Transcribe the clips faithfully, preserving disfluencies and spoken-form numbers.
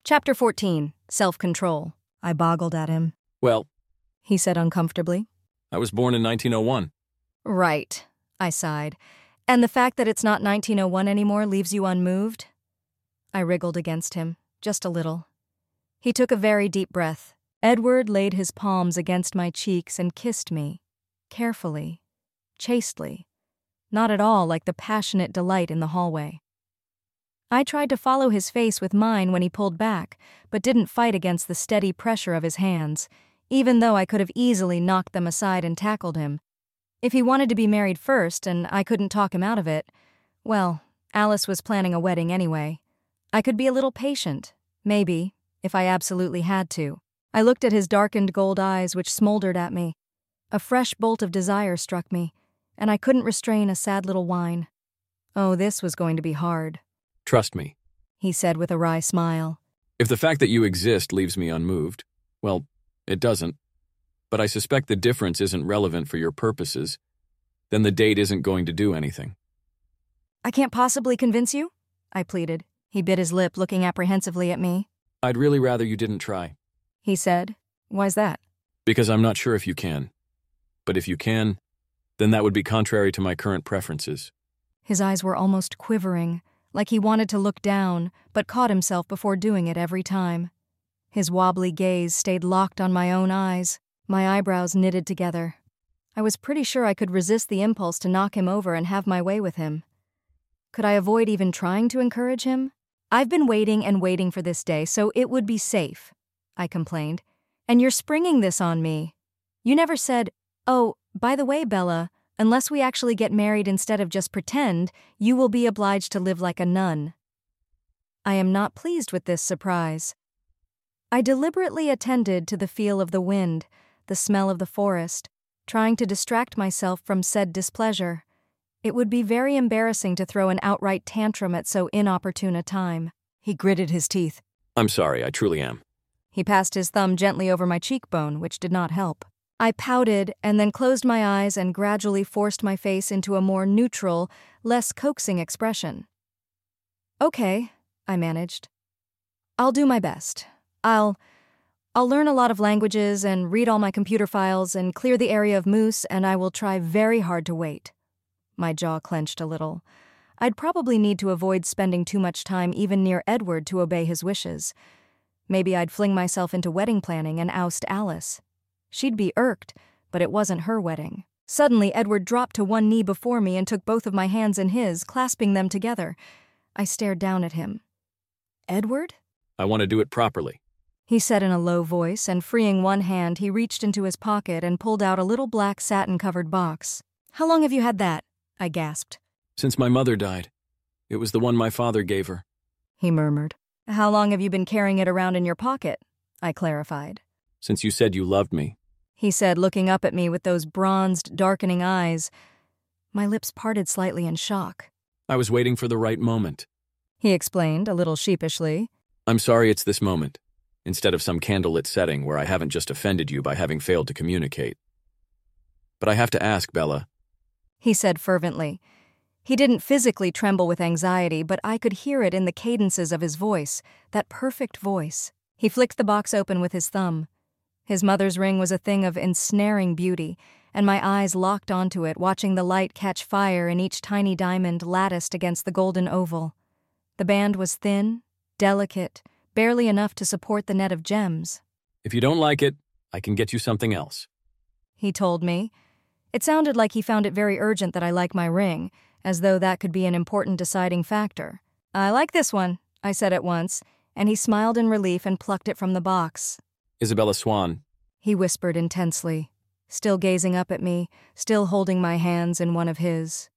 Chapter fourteen. Self-Control. I boggled at him. Well, He said uncomfortably. I was born in nineteen oh one. Right, I sighed. And the fact that it's not nineteen oh one anymore leaves you unmoved? I wriggled against him, just a little. He took a very deep breath. Edward laid his palms against my cheeks and kissed me, carefully, chastely, not at all like the passionate delight in the hallway. I tried to follow his face with mine when he pulled back, but didn't fight against the steady pressure of his hands, even though I could have easily knocked them aside and tackled him. If he wanted to be married first and I couldn't talk him out of it, well, Alice was planning a wedding anyway. I could be a little patient, maybe, if I absolutely had to. I looked at his darkened gold eyes which smoldered at me. A fresh bolt of desire struck me, and I couldn't restrain a sad little whine. Oh, this was going to be hard. Trust me. He said with a wry smile. If the fact that you exist leaves me unmoved, well, it doesn't. But I suspect the difference isn't relevant for your purposes. Then the date isn't going to do anything. I can't possibly convince you? I pleaded. He bit his lip, looking apprehensively at me. I'd really rather you didn't try. He said. Why's that? Because I'm not sure if you can. But if you can, then that would be contrary to my current preferences. His eyes were almost quivering, like he wanted to look down, but caught himself before doing it every time. His wobbly gaze stayed locked on my own eyes, my eyebrows knitted together. I was pretty sure I could resist the impulse to knock him over and have my way with him. Could I avoid even trying to encourage him? I've been waiting and waiting for this day, so it would be safe, I complained. And you're springing this on me. You never said, oh, by the way, Bella, unless we actually get married instead of just pretend, you will be obliged to live like a nun. I am not pleased with this surprise. I deliberately attended to the feel of the wind, the smell of the forest, trying to distract myself from said displeasure. It would be very embarrassing to throw an outright tantrum at so inopportune a time. He gritted his teeth. I'm sorry, I truly am. He passed his thumb gently over my cheekbone, which did not help. I pouted and then closed my eyes and gradually forced my face into a more neutral, less coaxing expression. Okay, I managed. I'll do my best. I'll... I'll learn a lot of languages and read all my computer files and clear the area of moose, and I will try very hard to wait. My jaw clenched a little. I'd probably need to avoid spending too much time even near Edward to obey his wishes. Maybe I'd fling myself into wedding planning and oust Alice. She'd be irked, but it wasn't her wedding. Suddenly, Edward dropped to one knee before me and took both of my hands in his, clasping them together. I stared down at him. Edward? I want to do it properly. He said in a low voice, and freeing one hand, he reached into his pocket and pulled out a little black satin-covered box. How long have you had that? I gasped. Since my mother died. It was the one my father gave her. He murmured. How long have you been carrying it around in your pocket? I clarified. Since you said you loved me. He said, looking up at me with those bronzed, darkening eyes. My lips parted slightly in shock. I was waiting for the right moment. He explained, a little sheepishly. I'm sorry it's this moment, instead of some candlelit setting where I haven't just offended you by having failed to communicate. But I have to ask, Bella. He said fervently. He didn't physically tremble with anxiety, but I could hear it in the cadences of his voice, that perfect voice. He flicked the box open with his thumb. His mother's ring was a thing of ensnaring beauty, and my eyes locked onto it, watching the light catch fire in each tiny diamond latticed against the golden oval. The band was thin, delicate, barely enough to support the net of gems. If you don't like it, I can get you something else. He told me. It sounded like he found it very urgent that I like my ring, as though that could be an important deciding factor. I like this one, I said at once, and he smiled in relief and plucked it from the box. Isabella Swan. He whispered intensely, still gazing up at me, still holding my hands in one of his.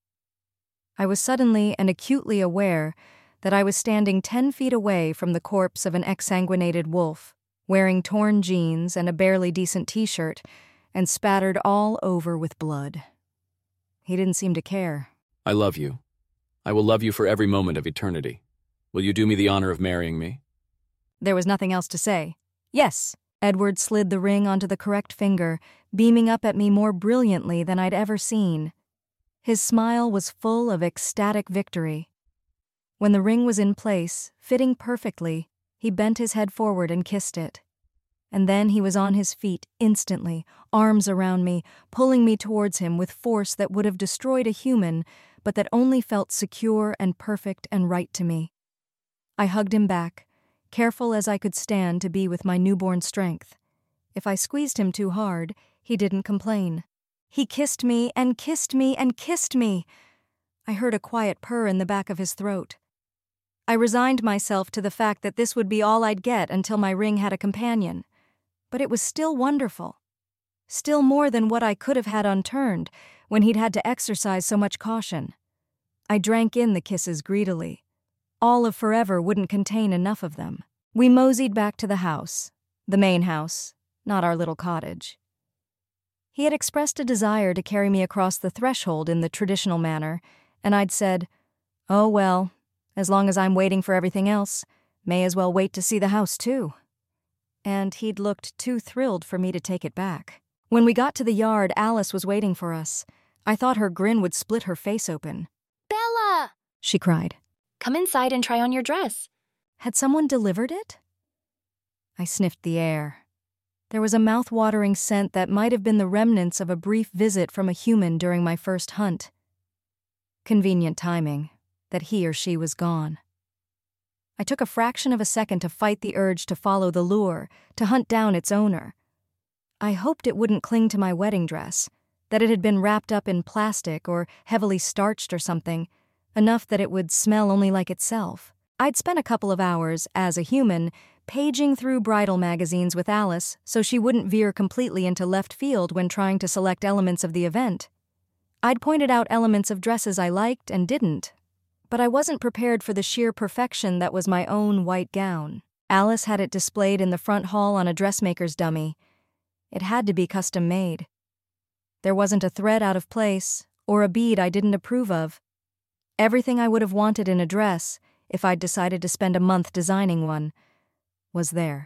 I was suddenly and acutely aware that I was standing ten feet away from the corpse of an exsanguinated wolf, wearing torn jeans and a barely decent t-shirt, and spattered all over with blood. He didn't seem to care. I love you. I will love you for every moment of eternity. Will you do me the honor of marrying me? There was nothing else to say. Yes. Edward slid the ring onto the correct finger, beaming up at me more brilliantly than I'd ever seen. His smile was full of ecstatic victory. When the ring was in place, fitting perfectly, He bent his head forward and kissed it. And then he was on his feet instantly, arms around me, pulling me towards him with force that would have destroyed a human, but that only felt secure and perfect and right to me. I hugged him back, careful as I could stand to be with my newborn strength. If I squeezed him too hard, he didn't complain. He kissed me and kissed me and kissed me. I heard a quiet purr in the back of his throat. I resigned myself to the fact that this would be all I'd get until my ring had a companion. But it was still wonderful. Still more than what I could have had unturned when he'd had to exercise so much caution. I drank in the kisses greedily. All of forever wouldn't contain enough of them. We moseyed back to the house, the main house, not our little cottage. He had expressed a desire to carry me across the threshold in the traditional manner, and I'd said, "Oh well, as long as I'm waiting for everything else, may as well wait to see the house too." And he'd looked too thrilled for me to take it back. When we got to the yard, Alice was waiting for us. I thought her grin would split her face open. "Bella!" she cried. "Come inside and try on your dress." Had someone delivered it? I sniffed the air. There was a mouth-watering scent that might have been the remnants of a brief visit from a human during my first hunt. Convenient timing, that he or she was gone. I took a fraction of a second to fight the urge to follow the lure, to hunt down its owner. I hoped it wouldn't cling to my wedding dress, that it had been wrapped up in plastic or heavily starched or something, enough that it would smell only like itself. I'd spent a couple of hours, as a human, paging through bridal magazines with Alice so she wouldn't veer completely into left field when trying to select elements of the event. I'd pointed out elements of dresses I liked and didn't, but I wasn't prepared for the sheer perfection that was my own white gown. Alice had it displayed in the front hall on a dressmaker's dummy. It had to be custom-made. There wasn't a thread out of place, or a bead I didn't approve of. Everything I would have wanted in a dress, if I'd decided to spend a month designing one, was there.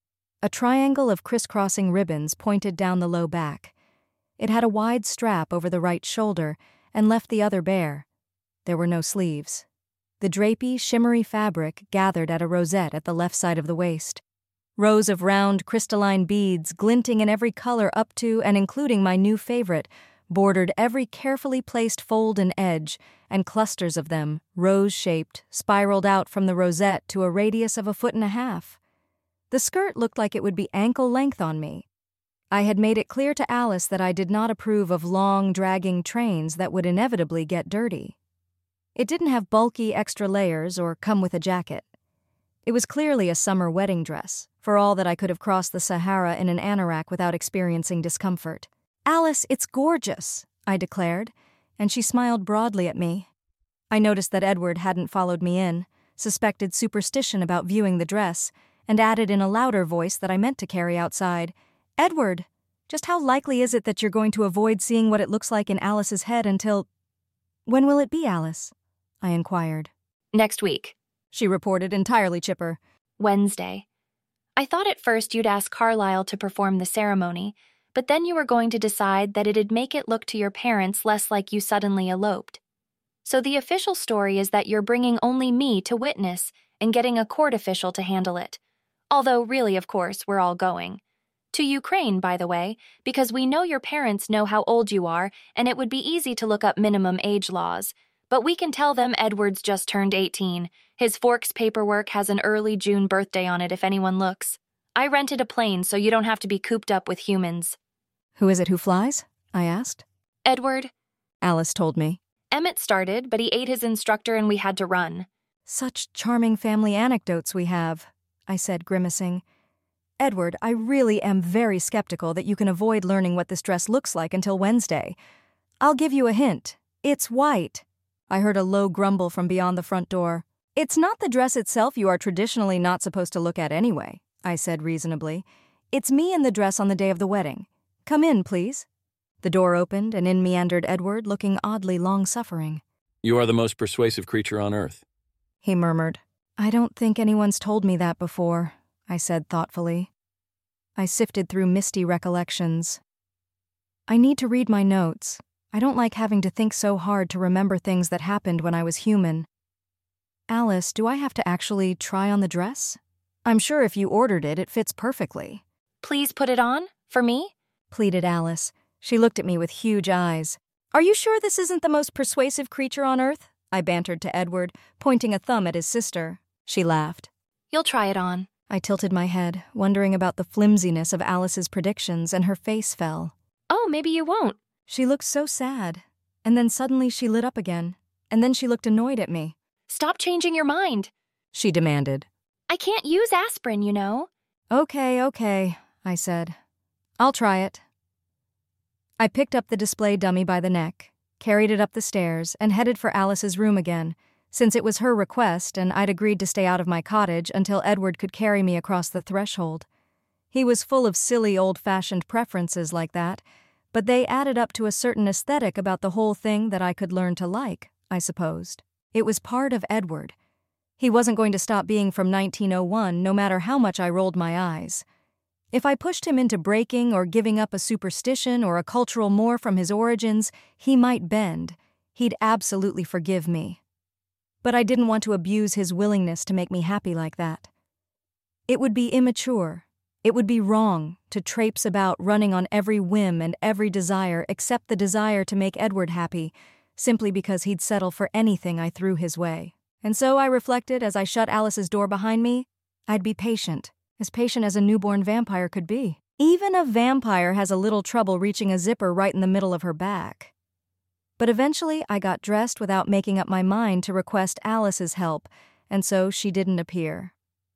A triangle of crisscrossing ribbons pointed down the low back. It had a wide strap over the right shoulder and left the other bare. There were no sleeves. The drapey, shimmery fabric gathered at a rosette at the left side of the waist. Rows of round, crystalline beads, glinting in every color up to and including my new favorite, bordered every carefully placed fold and edge, and clusters of them, rose-shaped, spiraled out from the rosette to a radius of a foot and a half. The skirt looked like it would be ankle length on me. I had made it clear to Alice that I did not approve of long, dragging trains that would inevitably get dirty. It didn't have bulky extra layers or come with a jacket. It was clearly a summer wedding dress, for all that I could have crossed the Sahara in an anorak without experiencing discomfort. "Alice, it's gorgeous," I declared, and she smiled broadly at me. I noticed that Edward hadn't followed me in, suspected superstition about viewing the dress, and added in a louder voice that I meant to carry outside, "Edward, just how likely is it that you're going to avoid seeing what it looks like in Alice's head until—" "When will it be, Alice?" I inquired. "Next week," she reported, entirely chipper. "Wednesday. I thought at first you'd ask Carlisle to perform the ceremony, but then you were going to decide that it'd make it look to your parents less like you suddenly eloped. So the official story is that you're bringing only me to witness and getting a court official to handle it. Although really, of course, we're all going. To Ukraine, by the way, because we know your parents know how old you are, and it would be easy to look up minimum age laws. But we can tell them Edward's just turned eighteen. His Forks paperwork has an early June birthday on it if anyone looks. I rented a plane so you don't have to be cooped up with humans." "Who is it who flies?" I asked. "Edward," Alice told me. "Emmett started, but he ate his instructor and we had to run." "Such charming family anecdotes we have," I said, grimacing. "Edward, I really am very skeptical that you can avoid learning what this dress looks like until Wednesday. I'll give you a hint. It's white." I heard a low grumble from beyond the front door. "It's not the dress itself you are traditionally not supposed to look at anyway," I said reasonably. "It's me in the dress on the day of the wedding. Come in, please." The door opened, and in meandered Edward, looking oddly long-suffering. "You are the most persuasive creature on earth," he murmured. "I don't think anyone's told me that before," I said thoughtfully. I sifted through misty recollections. "I need to read my notes. I don't like having to think so hard to remember things that happened when I was human. Alice, do I have to actually try on the dress? I'm sure if you ordered it, it fits perfectly. Please put it on, for me? Pleaded Alice. She looked at me with huge eyes. Are you sure this isn't the most persuasive creature on earth? I bantered to Edward, pointing a thumb at his sister. She laughed. You'll try it on. I tilted my head, wondering about the flimsiness of Alice's predictions, and her face fell. Oh, maybe you won't. She looked so sad. And then suddenly she lit up again. And then she looked annoyed at me. Stop changing your mind, she demanded. I can't use aspirin, you know. Okay, okay, I said. I'll try it. I picked up the display dummy by the neck, carried it up the stairs, and headed for Alice's room again, since it was her request and I'd agreed to stay out of my cottage until Edward could carry me across the threshold. He was full of silly old-fashioned preferences like that, but they added up to a certain aesthetic about the whole thing that I could learn to like, I supposed. It was part of Edward. He wasn't going to stop being from nineteen oh one no matter how much I rolled my eyes. If I pushed him into breaking or giving up a superstition or a cultural more from his origins, he might bend. He'd absolutely forgive me. But I didn't want to abuse his willingness to make me happy like that. It would be immature. It would be wrong to traipse about running on every whim and every desire except the desire to make Edward happy, simply because he'd settle for anything I threw his way. And so I reflected as I shut Alice's door behind me, I'd be patient, as patient as a newborn vampire could be. Even a vampire has a little trouble reaching a zipper right in the middle of her back. But eventually I got dressed without making up my mind to request Alice's help, and so she didn't appear.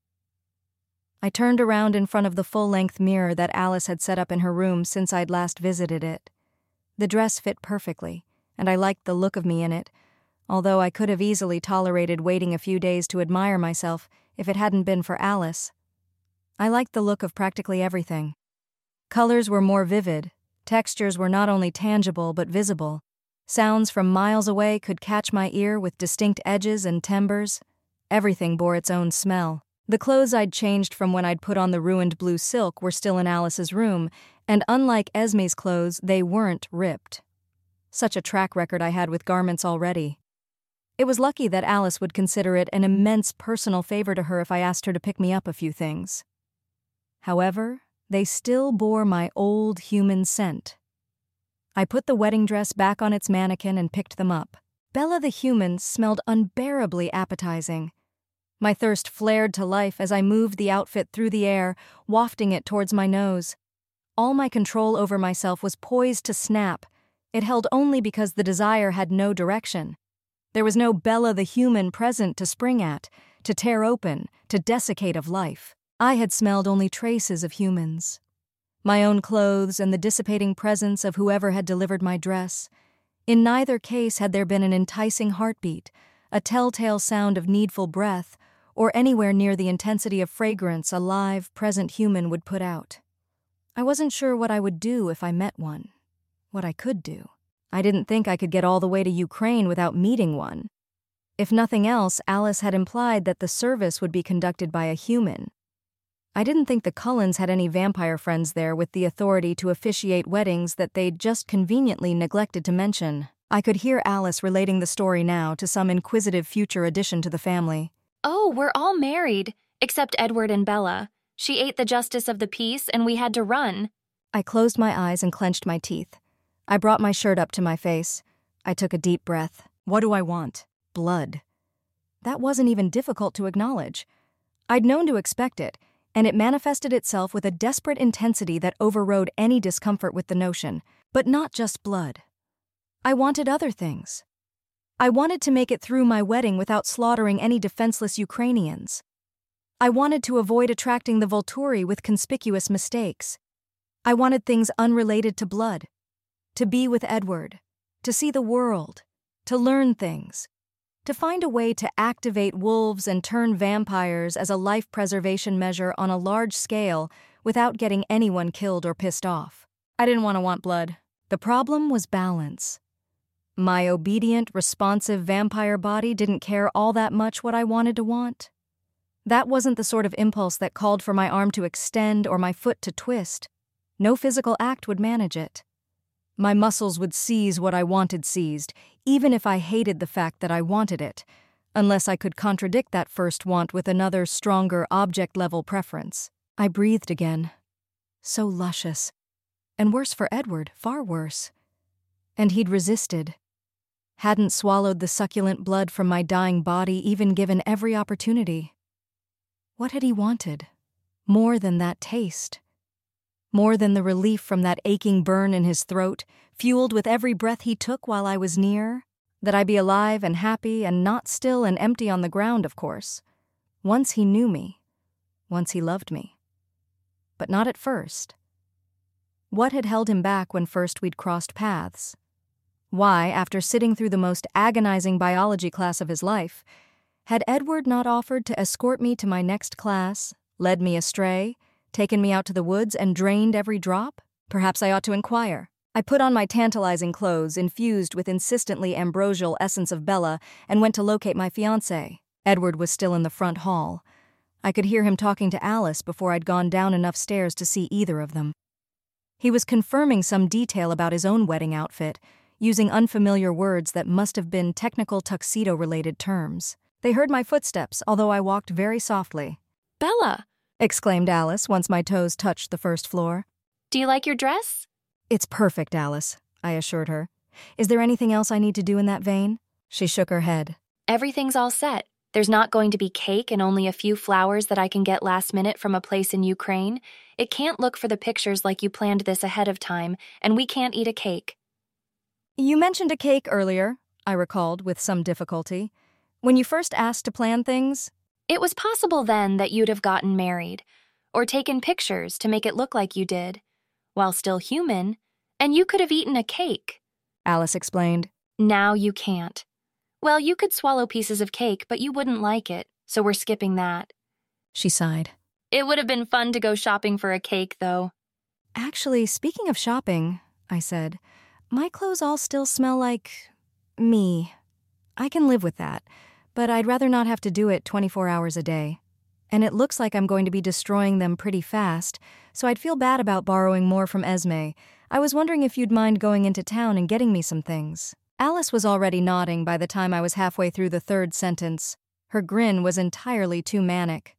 I turned around in front of the full-length mirror that Alice had set up in her room since I'd last visited it. The dress fit perfectly, and I liked the look of me in it, although I could have easily tolerated waiting a few days to admire myself if it hadn't been for Alice. I liked the look of practically everything. Colors were more vivid, textures were not only tangible but visible. Sounds from miles away could catch my ear with distinct edges and timbres. Everything bore its own smell. The clothes I'd changed from when I'd put on the ruined blue silk were still in Alice's room, and unlike Esme's clothes, they weren't ripped. Such a track record I had with garments already. It was lucky that Alice would consider it an immense personal favor to her if I asked her to pick me up a few things. However, they still bore my old human scent. I put the wedding dress back on its mannequin and picked them up. Bella the human smelled unbearably appetizing. My thirst flared to life as I moved the outfit through the air, wafting it towards my nose. All my control over myself was poised to snap. It held only because the desire had no direction. There was no Bella the human present to spring at, to tear open, to desiccate of life. I had smelled only traces of humans. My own clothes and the dissipating presence of whoever had delivered my dress. In neither case had there been an enticing heartbeat, a telltale sound of needful breath, or anywhere near the intensity of fragrance a live, present human would put out. I wasn't sure what I would do if I met one, what I could do. I didn't think I could get all the way to Ukraine without meeting one. If nothing else, Alice had implied that the service would be conducted by a human. I didn't think the Cullens had any vampire friends there with the authority to officiate weddings that they'd just conveniently neglected to mention. I could hear Alice relating the story now to some inquisitive future addition to the family. Oh, we're all married, except Edward and Bella. She ate the justice of the peace and we had to run. I closed my eyes and clenched my teeth. I brought my shirt up to my face. I took a deep breath. What do I want? Blood. That wasn't even difficult to acknowledge. I'd known to expect it, and it manifested itself with a desperate intensity that overrode any discomfort with the notion. But not just blood. I wanted other things. I wanted to make it through my wedding without slaughtering any defenseless Ukrainians. I wanted to avoid attracting the Volturi with conspicuous mistakes. I wanted things unrelated to blood. To be with Edward. To see the world. To learn things. To find a way to activate wolves and turn vampires as a life preservation measure on a large scale without getting anyone killed or pissed off. I didn't want to want blood. The problem was balance. My obedient, responsive vampire body didn't care all that much what I wanted to want. That wasn't the sort of impulse that called for my arm to extend or my foot to twist. No physical act would manage it. My muscles would seize what I wanted seized, even if I hated the fact that I wanted it. unless I could contradict that first want with another, stronger, object-level preference. I breathed again. So luscious. And worse for Edward, far worse. And he'd resisted. Hadn't swallowed the succulent blood from my dying body, even given every opportunity. What had he wanted? More than that taste. More than the relief from that aching burn in his throat, fueled with every breath he took while I was near. That I be alive and happy and not still and empty on the ground, of course. Once he knew me. Once he loved me. But not at first. What had held him back when first we'd crossed paths? Why, after sitting through the most agonizing biology class of his life, had Edward not offered to escort me to my next class, led me astray, taken me out to the woods, and drained every drop? Perhaps I ought to inquire. I put on my tantalizing clothes, infused with insistently ambrosial essence of Bella, and went to locate my fiancé. Edward was still in the front hall. I could hear him talking to Alice before I'd gone down enough stairs to see either of them. He was confirming some detail about his own wedding outfit, using unfamiliar words that must have been technical tuxedo-related terms. They heard my footsteps, although I walked very softly. "Bella!" exclaimed Alice once my toes touched the first floor. "Do you like your dress?" "It's perfect, Alice," I assured her. "Is there anything else I need to do in that vein?" She shook her head. "Everything's all set. There's not going to be cake and only a few flowers that I can get last minute from a place in Ukraine. It can't look for the pictures like you planned this ahead of time, and we can't eat a cake." "You mentioned a cake earlier," I recalled with some difficulty. "When you first asked to plan things." "It was possible then that you'd have gotten married, or taken pictures to make it look like you did, while still human, and you could have eaten a cake," Alice explained. "Now you can't. Well, you could swallow pieces of cake, but you wouldn't like it, so we're skipping that." She sighed. "It would have been fun to go shopping for a cake, though." "Actually, speaking of shopping," I said, "my clothes all still smell like... me. I can live with that, but I'd rather not have to do it twenty-four hours a day. And it looks like I'm going to be destroying them pretty fast, so I'd feel bad about borrowing more from Esme. I was wondering if you'd mind going into town and getting me some things." Alice was already nodding by the time I was halfway through the third sentence. Her grin was entirely too manic.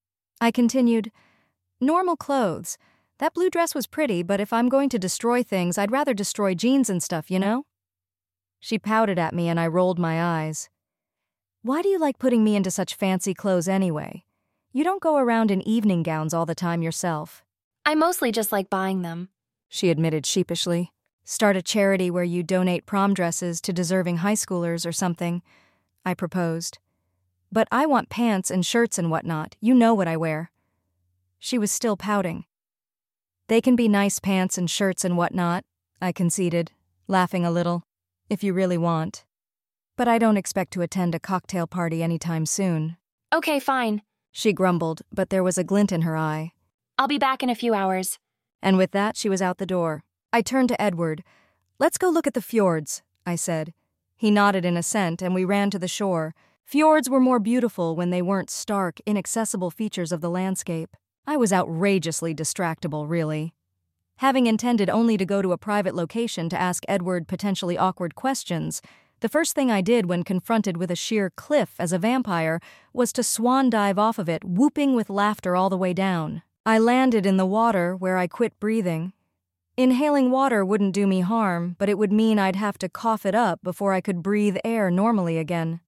I continued, "Normal clothes. That blue dress was pretty, but if I'm going to destroy things, I'd rather destroy jeans and stuff, you know?" She pouted at me and I rolled my eyes. "Why do you like putting me into such fancy clothes anyway? You don't go around in evening gowns all the time yourself." "I mostly just like buying them," she admitted sheepishly. "Start a charity where you donate prom dresses to deserving high schoolers or something," I proposed. "But I want pants and shirts and whatnot. You know what I wear." She was still pouting. "They can be nice pants and shirts and whatnot," I conceded, laughing a little, "if you really want. But I don't expect to attend a cocktail party anytime soon." "Okay, fine," she grumbled, but there was a glint in her eye. "I'll be back in a few hours." And with that, she was out the door. I turned to Edward. "Let's go look at the fjords," I said. He nodded in assent, and we ran to the shore. Fjords were more beautiful when they weren't stark, inaccessible features of the landscape. I was outrageously distractible, really. Having intended only to go to a private location to ask Edward potentially awkward questions, the first thing I did when confronted with a sheer cliff as a vampire was to swan dive off of it, whooping with laughter all the way down. I landed in the water where I quit breathing. Inhaling water wouldn't do me harm, but it would mean I'd have to cough it up before I could breathe air normally again.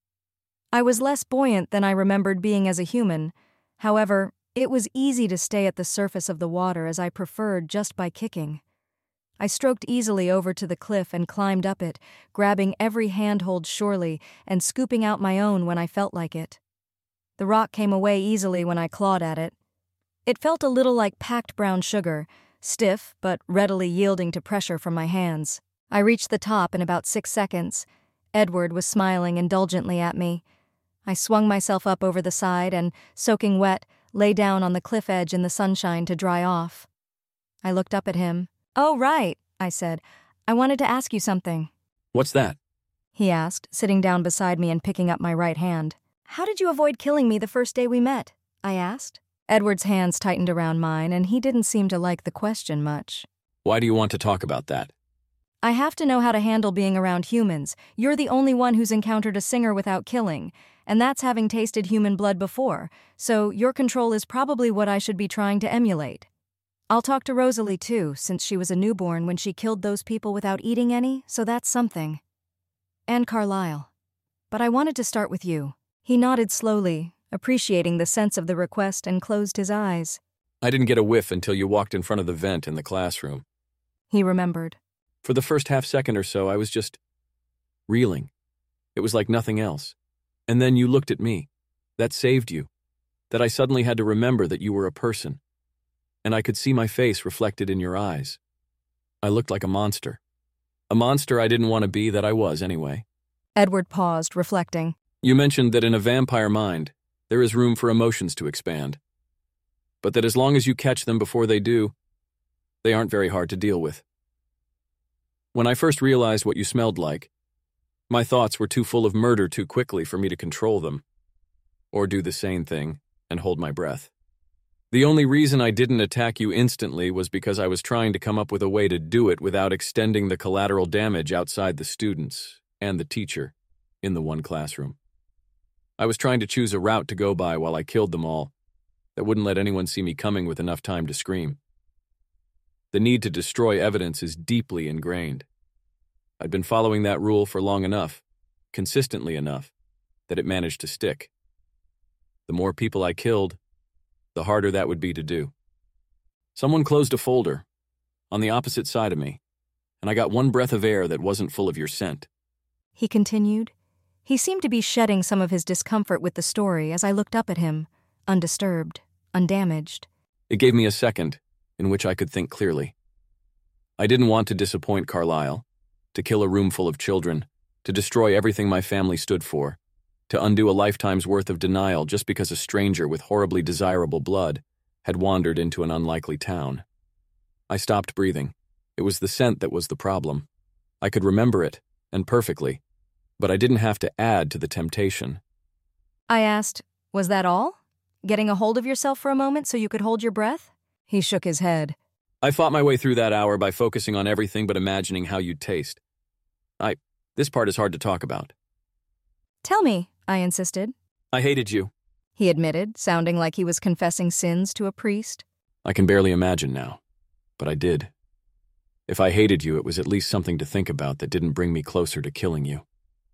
I was less buoyant than I remembered being as a human. However, it was easy to stay at the surface of the water as I preferred just by kicking. I stroked easily over to the cliff and climbed up it, grabbing every handhold surely and scooping out my own when I felt like it. The rock came away easily when I clawed at it. It felt a little like packed brown sugar, stiff but readily yielding to pressure from my hands. I reached the top in about six seconds. Edward was smiling indulgently at me. I swung myself up over the side and, soaking wet, lay down on the cliff edge in the sunshine to dry off. I looked up at him. "Oh, right," I said. "I wanted to ask you something." "What's that?" he asked, sitting down beside me and picking up my right hand. "How did you avoid killing me the first day we met?" I asked. Edward's hands tightened around mine, and he didn't seem to like the question much. "Why do you want to talk about that?" "I have to know how to handle being around humans. You're the only one who's encountered a singer without killing, and that's having tasted human blood before, so your control is probably what I should be trying to emulate. I'll talk to Rosalie too, since she was a newborn when she killed those people without eating any, so that's something. And Carlisle. But I wanted to start with you. He nodded slowly, appreciating the sense of the request, and closed his eyes. I didn't get a whiff until you walked in front of the vent in the classroom. He remembered. For the first half second or so, I was just reeling. It was like nothing else. And then you looked at me. That saved you. That I suddenly had to remember that you were a person. And I could see my face reflected in your eyes. I looked like a monster. A monster I didn't want to be, that I was anyway. Edward paused, reflecting. You mentioned that in a vampire mind, there is room for emotions to expand. But that as long as you catch them before they do, they aren't very hard to deal with. When I first realized what you smelled like, my thoughts were too full of murder too quickly for me to control them, or do the same thing and hold my breath. The only reason I didn't attack you instantly was because I was trying to come up with a way to do it without extending the collateral damage outside the students and the teacher in the one classroom. I was trying to choose a route to go by while I killed them all that wouldn't let anyone see me coming with enough time to scream. The need to destroy evidence is deeply ingrained. I'd been following that rule for long enough, consistently enough, that it managed to stick. The more people I killed, the harder that would be to do. Someone closed a folder on the opposite side of me, and I got one breath of air that wasn't full of your scent. He continued. He seemed to be shedding some of his discomfort with the story as I looked up at him, undisturbed, undamaged. It gave me a second in which I could think clearly. I didn't want to disappoint Carlisle, to kill a room full of children, to destroy everything my family stood for, to undo a lifetime's worth of denial just because a stranger with horribly desirable blood had wandered into an unlikely town. I stopped breathing. It was the scent that was the problem. I could remember it, and perfectly, but I didn't have to add to the temptation. I asked, was that all? Getting a hold of yourself for a moment so you could hold your breath? He shook his head. I fought my way through that hour by focusing on everything but imagining how you'd taste. I, this part is hard to talk about. Tell me, I insisted. I hated you, he admitted, sounding like he was confessing sins to a priest. I can barely imagine now, but I did. If I hated you, it was at least something to think about that didn't bring me closer to killing you.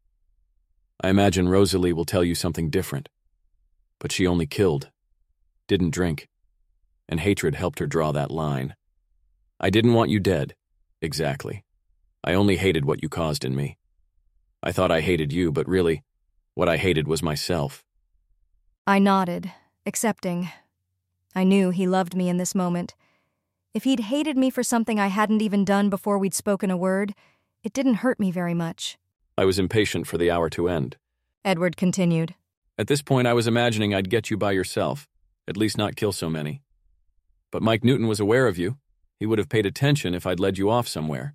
I imagine Rosalie will tell you something different, but she only killed, didn't drink, and hatred helped her draw that line. I didn't want you dead, exactly. I only hated what you caused in me. I thought I hated you, but really, what I hated was myself. I nodded, accepting. I knew he loved me in this moment. If he'd hated me for something I hadn't even done before we'd spoken a word, it didn't hurt me very much. I was impatient for the hour to end. Edward continued. At this point, I was imagining I'd get you by yourself, at least not kill so many. But Mike Newton was aware of you. He would have paid attention if I'd led you off somewhere.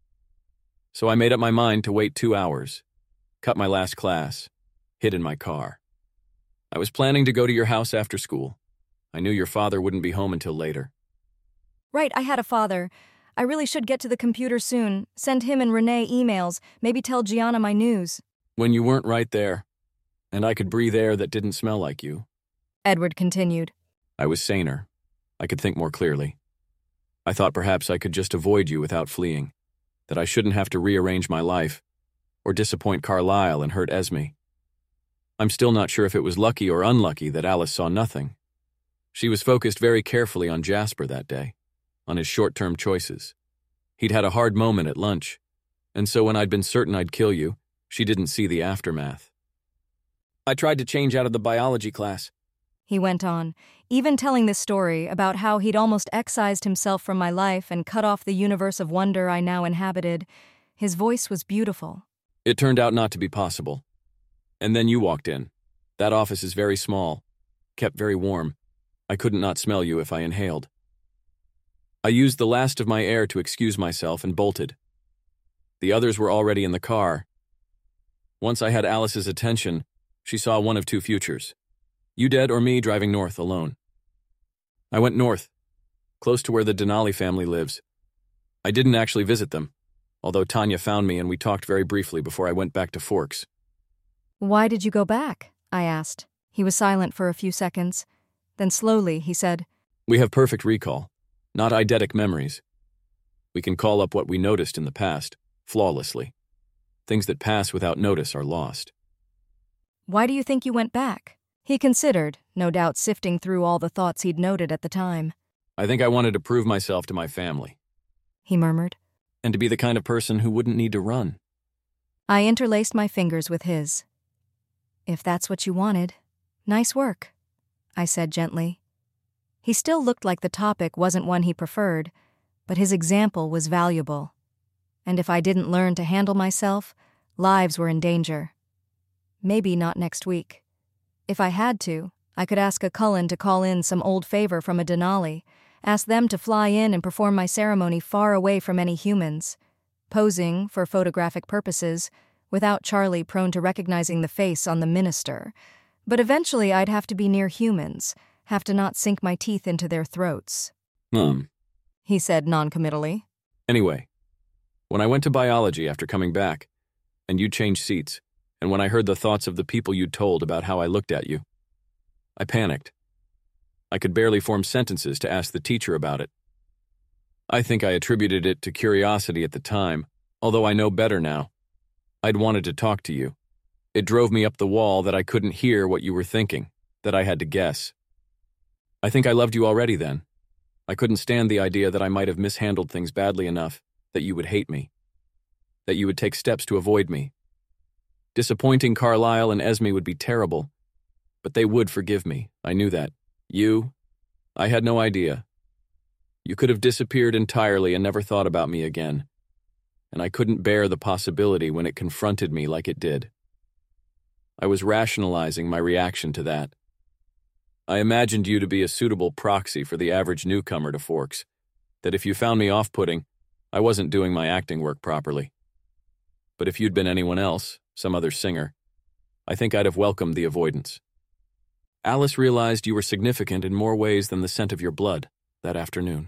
So I made up my mind to wait two hours, cut my last class, hid in my car. I was planning to go to your house after school. I knew your father wouldn't be home until later. Right, I had a father. I really should get to the computer soon, send him and Renee emails, maybe tell Gianna my news. When you weren't right there, and I could breathe air that didn't smell like you, Edward continued. I was saner. I could think more clearly. I thought perhaps I could just avoid you without fleeing, that I shouldn't have to rearrange my life, or disappoint Carlisle and hurt Esme. I'm still not sure if it was lucky or unlucky that Alice saw nothing. She was focused very carefully on Jasper that day, on his short-term choices. He'd had a hard moment at lunch, and so when I'd been certain I'd kill you, she didn't see the aftermath. I tried to change out of the biology class, he went on, even telling this story about how he'd almost excised himself from my life and cut off the universe of wonder I now inhabited. His voice was beautiful. It turned out not to be possible. And then you walked in. That office is very small, kept very warm. I couldn't not smell you if I inhaled. I used the last of my air to excuse myself and bolted. The others were already in the car. Once I had Alice's attention, she saw one of two futures. You dead or me driving north alone. I went north, close to where the Denali family lives. I didn't actually visit them, although Tanya found me and we talked very briefly before I went back to Forks. Why did you go back? I asked. He was silent for a few seconds. Then slowly he said, We have perfect recall, not eidetic memories. We can call up what we noticed in the past, flawlessly. Things that pass without notice are lost. Why do you think you went back? He considered, no doubt sifting through all the thoughts he'd noted at the time. I think I wanted to prove myself to my family. He murmured. And to be the kind of person who wouldn't need to run. I interlaced my fingers with his. If that's what you wanted, nice work, I said gently. He still looked like the topic wasn't one he preferred, but his example was valuable. And if I didn't learn to handle myself, lives were in danger. Maybe not next week. If I had to, I could ask a Cullen to call in some old favor from a Denali, ask them to fly in and perform my ceremony far away from any humans, posing for photographic purposes, without Charlie prone to recognizing the face on the minister. But eventually I'd have to be near humans, have to not sink my teeth into their throats. Hmm. He said noncommittally. Anyway, when I went to biology after coming back, and you changed seats, and when I heard the thoughts of the people you'd told about how I looked at you, I panicked. I could barely form sentences to ask the teacher about it. I think I attributed it to curiosity at the time, although I know better now. I'd wanted to talk to you. It drove me up the wall that I couldn't hear what you were thinking, that I had to guess. I think I loved you already then. I couldn't stand the idea that I might have mishandled things badly enough that you would hate me, that you would take steps to avoid me. Disappointing Carlisle and Esme would be terrible, but they would forgive me. I knew that. You, I had no idea. You could have disappeared entirely and never thought about me again, and I couldn't bear the possibility when it confronted me like it did. I was rationalizing my reaction to that. I imagined you to be a suitable proxy for the average newcomer to Forks, that if you found me off-putting, I wasn't doing my acting work properly. But if you'd been anyone else, some other singer, I think I'd have welcomed the avoidance. Alice realized you were significant in more ways than the scent of your blood that afternoon.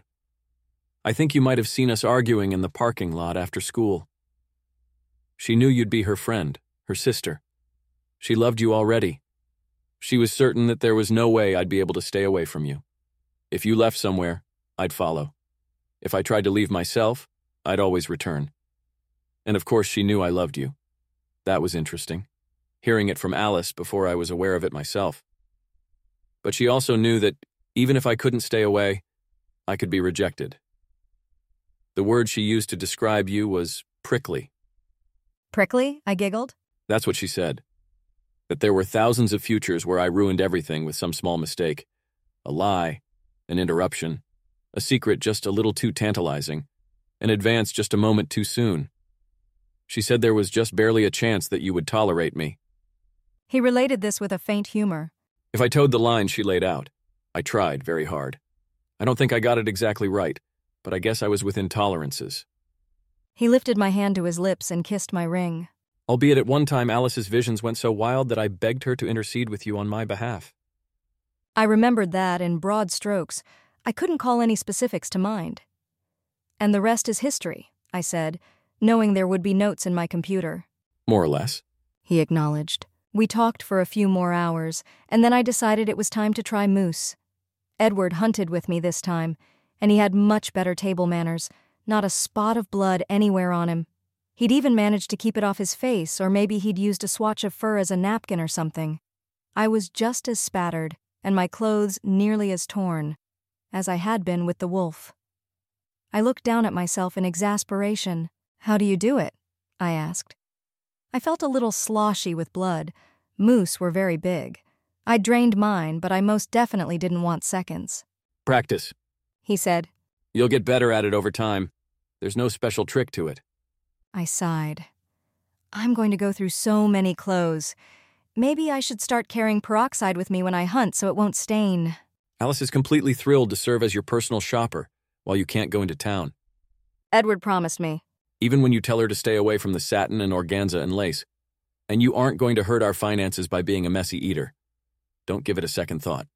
I think you might have seen us arguing in the parking lot after school. She knew you'd be her friend, her sister. She loved you already. She was certain that there was no way I'd be able to stay away from you. If you left somewhere, I'd follow. If I tried to leave myself, I'd always return. And of course she knew I loved you. That was interesting, hearing it from Alice before I was aware of it myself. But she also knew that even if I couldn't stay away, I could be rejected. The word she used to describe you was prickly. Prickly? I giggled. That's what she said. That there were thousands of futures where I ruined everything with some small mistake. A lie, an interruption, a secret just a little too tantalizing, an advance just a moment too soon. She said there was just barely a chance that you would tolerate me. He related this with a faint humor. If I towed the line she laid out, I tried very hard. I don't think I got it exactly right, but I guess I was within tolerances. He lifted my hand to his lips and kissed my ring. Albeit at one time Alice's visions went so wild that I begged her to intercede with you on my behalf. I remembered that in broad strokes. I couldn't call any specifics to mind. And the rest is history, I said, knowing there would be notes in my computer. More or less. He acknowledged. We talked for a few more hours, and then I decided it was time to try moose. Edward hunted with me this time, and he had much better table manners, not a spot of blood anywhere on him. He'd even managed to keep it off his face, or maybe he'd used a swatch of fur as a napkin or something. I was just as spattered, and my clothes nearly as torn, as I had been with the wolf. I looked down at myself in exasperation. How do you do it? I asked. I felt a little sloshy with blood. Moose were very big. I drained mine, but I most definitely didn't want seconds. Practice, he said. You'll get better at it over time. There's no special trick to it. I sighed. I'm going to go through so many clothes. Maybe I should start carrying peroxide with me when I hunt so it won't stain. Alice is completely thrilled to serve as your personal shopper while you can't go into town. Edward promised me. Even when you tell her to stay away from the satin and organza and lace. And you aren't going to hurt our finances by being a messy eater. Don't give it a second thought.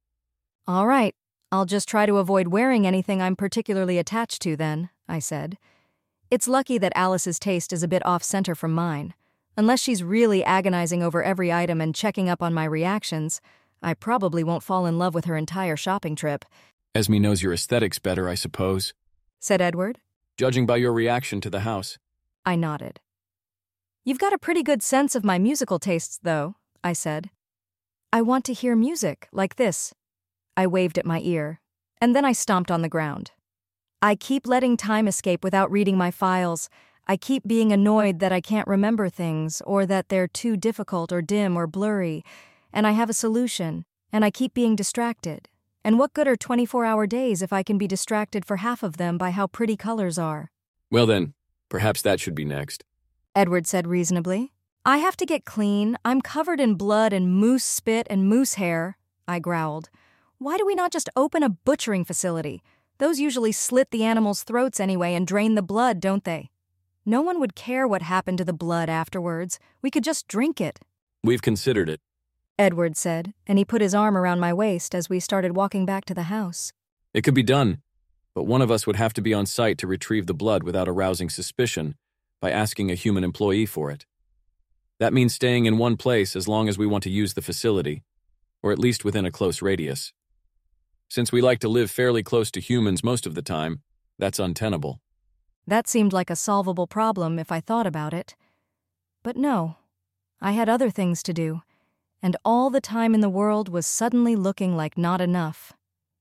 All right. I'll just try to avoid wearing anything I'm particularly attached to then, I said. It's lucky that Alice's taste is a bit off-center from mine. Unless she's really agonizing over every item and checking up on my reactions, I probably won't fall in love with her entire shopping trip. Esme knows your aesthetics better, I suppose, Said Edward. judging by your reaction to the house. I nodded. You've got a pretty good sense of my musical tastes, though, I said. I want to hear music, like this. I waved at my ear, and then I stomped on the ground. I keep letting time escape without reading my files. I keep being annoyed that I can't remember things, or that they're too difficult or dim or blurry, and I have a solution, and I keep being distracted. And what good are twenty-four hour days if I can be distracted for half of them by how pretty colors are? Well then, perhaps that should be next. Edward said reasonably. I have to get clean. I'm covered in blood and moose spit and moose hair, I growled. Why do we not just open a butchering facility? Those usually slit the animals' throats anyway and drain the blood, don't they? No one would care what happened to the blood afterwards. We could just drink it. We've considered it. Edward said, and he put his arm around my waist as we started walking back to the house. It could be done, but one of us would have to be on site to retrieve the blood without arousing suspicion by asking a human employee for it. That means staying in one place as long as we want to use the facility, or at least within a close radius. Since we like to live fairly close to humans most of the time, that's untenable. That seemed like a solvable problem if I thought about it. But no, I had other things to do, and all the time in the world was suddenly looking like not enough.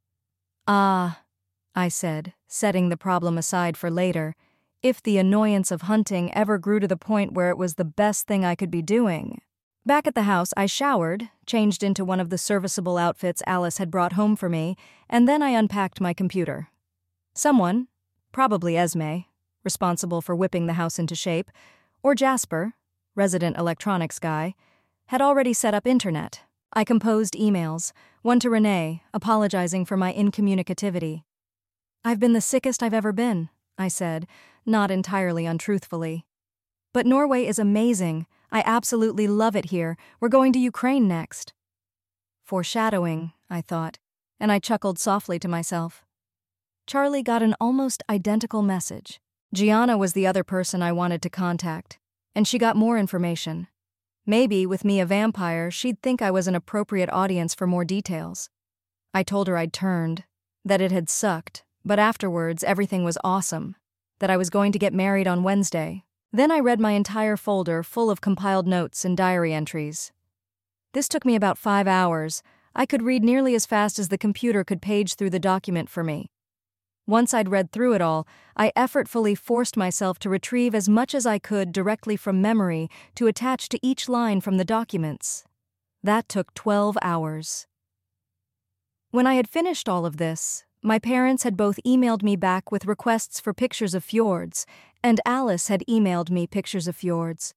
Ah, I said, setting the problem aside for later, if the annoyance of hunting ever grew to the point where it was the best thing I could be doing. Back at the house, I showered, changed into one of the serviceable outfits Alice had brought home for me, and then I unpacked my computer. Someone, probably Esme, responsible for whipping the house into shape, or Jasper, resident electronics guy, had already set up internet. I composed emails, one to Renee, apologizing for my incommunicativity. I've been the sickest I've ever been, I said, not entirely untruthfully. But Norway is amazing. I absolutely love it here. We're going to Ukraine next. Foreshadowing, I thought, and I chuckled softly to myself. Charlie got an almost identical message. Gianna was the other person I wanted to contact, and she got more information. Maybe, with me a vampire, she'd think I was an appropriate audience for more details. I told her I'd turned, that it had sucked, but afterwards everything was awesome, that I was going to get married on Wednesday. Then I read my entire folder full of compiled notes and diary entries. This took me about five hours. I could read nearly as fast as the computer could page through the document for me. Once I'd read through it all, I effortfully forced myself to retrieve as much as I could directly from memory to attach to each line from the documents. That took twelve hours. When I had finished all of this, my parents had both emailed me back with requests for pictures of fjords, and Alice had emailed me pictures of fjords.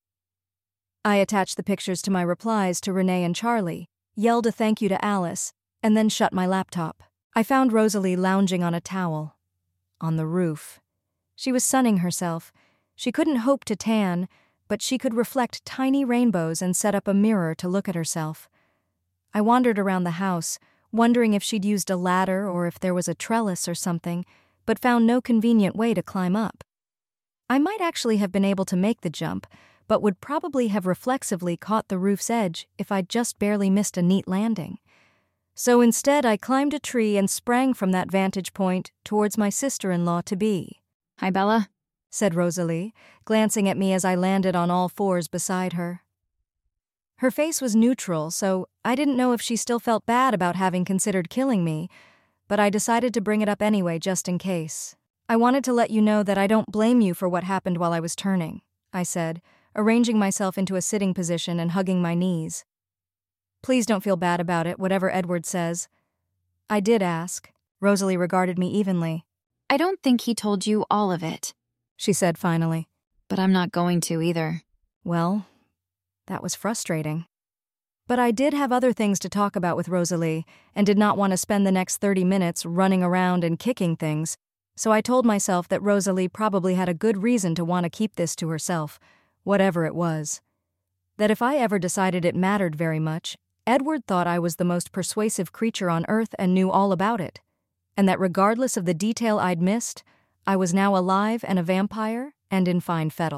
I attached the pictures to my replies to Renee and Charlie, yelled a thank you to Alice, and then shut my laptop. I found Rosalie lounging on a towel. On the roof. She was sunning herself. She couldn't hope to tan, but she could reflect tiny rainbows and set up a mirror to look at herself. I wandered around the house, wondering if she'd used a ladder or if there was a trellis or something, but found no convenient way to climb up. I might actually have been able to make the jump, but would probably have reflexively caught the roof's edge if I'd just barely missed a neat landing. So instead I climbed a tree and sprang from that vantage point towards my sister-in-law-to-be. Hi, Bella, said Rosalie, glancing at me as I landed on all fours beside her. Her face was neutral, so I didn't know if she still felt bad about having considered killing me, but I decided to bring it up anyway just in case. I wanted to let you know that I don't blame you for what happened while I was turning, I said, arranging myself into a sitting position and hugging my knees. Please don't feel bad about it, whatever Edward says. I did ask. Rosalie regarded me evenly. I don't think he told you all of it, she said finally. But I'm not going to either. Well, that was frustrating. But I did have other things to talk about with Rosalie and did not want to spend the next thirty minutes running around and kicking things, so I told myself that Rosalie probably had a good reason to want to keep this to herself, whatever it was. That if I ever decided it mattered very much, Edward thought I was the most persuasive creature on earth and knew all about it, and that regardless of the detail I'd missed, I was now alive and a vampire and in fine fettle.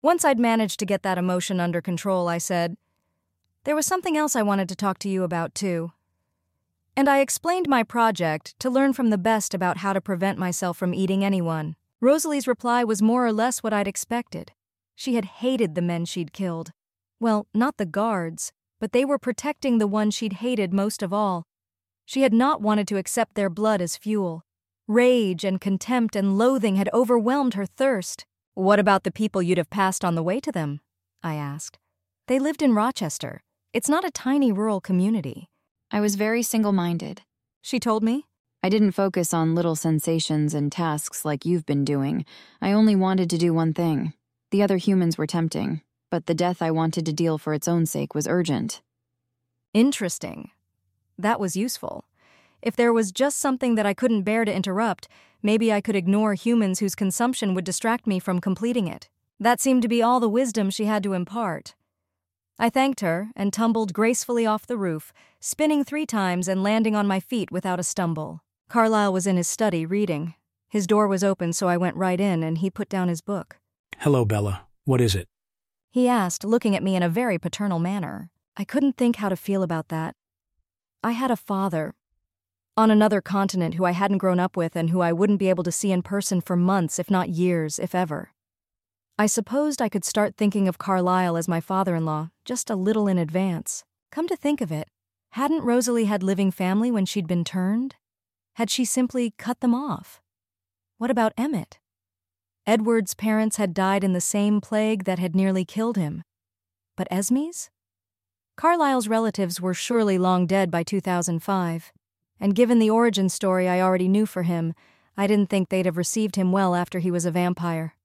Once I'd managed to get that emotion under control, I said, "There was something else I wanted to talk to you about, too." And I explained my project to learn from the best about how to prevent myself from eating anyone. Rosalie's reply was more or less what I'd expected. She had hated the men she'd killed. Well, not the guards, but they were protecting the one she'd hated most of all. She had not wanted to accept their blood as fuel. Rage and contempt and loathing had overwhelmed her thirst. "What about the people you'd have passed on the way to them?" I asked. "They lived in Rochester. It's not a tiny rural community." I was very single-minded. She told me. I didn't focus on little sensations and tasks like you've been doing. I only wanted to do one thing. The other humans were tempting, but the death I wanted to deal for its own sake was urgent. Interesting. That was useful. If there was just something that I couldn't bear to interrupt, maybe I could ignore humans whose consumption would distract me from completing it. That seemed to be all the wisdom she had to impart. I thanked her and tumbled gracefully off the roof, spinning three times and landing on my feet without a stumble. Carlyle was in his study reading. His door was open, so I went right in and he put down his book. "Hello, Bella. What is it?" He asked, looking at me in a very paternal manner. I couldn't think how to feel about that. I had a father on another continent who I hadn't grown up with and who I wouldn't be able to see in person for months, if not years, if ever. I supposed I could start thinking of Carlyle as my father-in-law, just a little in advance. Come to think of it, hadn't Rosalie had living family when she'd been turned? Had she simply cut them off? What about Emmett? Edward's parents had died in the same plague that had nearly killed him. But Esme's? Carlyle's relatives were surely long dead by two thousand five, and given the origin story I already knew for him, I didn't think they'd have received him well after he was a vampire.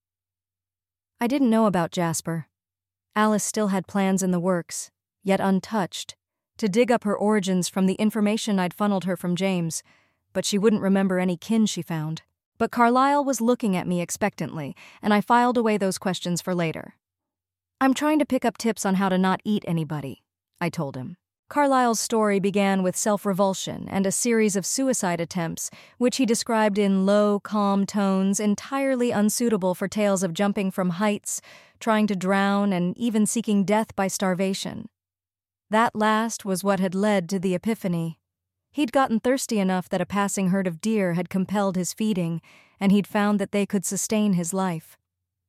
I didn't know about Jasper. Alice still had plans in the works, yet untouched, to dig up her origins from the information I'd funneled her from James, but she wouldn't remember any kin she found. But Carlyle was looking at me expectantly, and I filed away those questions for later. "I'm trying to pick up tips on how to not eat anybody," I told him. Carlyle's story began with self-revulsion and a series of suicide attempts, which he described in low, calm tones entirely unsuitable for tales of jumping from heights, trying to drown, and even seeking death by starvation. That last was what had led to the epiphany. He'd gotten thirsty enough that a passing herd of deer had compelled his feeding, and he'd found that they could sustain his life.